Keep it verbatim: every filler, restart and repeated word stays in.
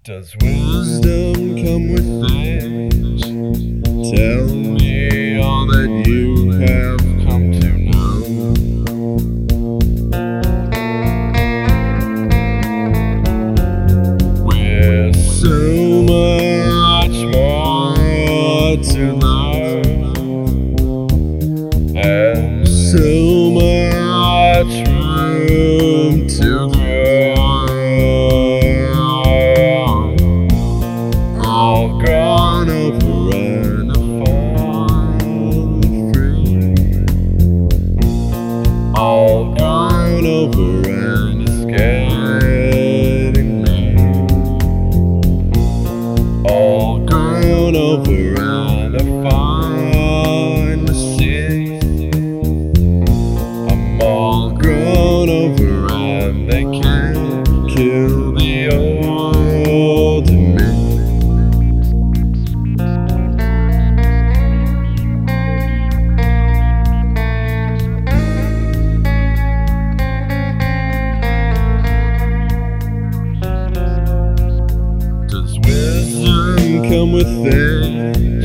Does wisdom come with age? Tell me all that you have come to know. With so much more to learn and so much room to grow. All gone over and finally free. All gone over and it's getting me. All gone over and I finally see. I'm all gone over and they can't kill the old in me. Does wisdom come with age?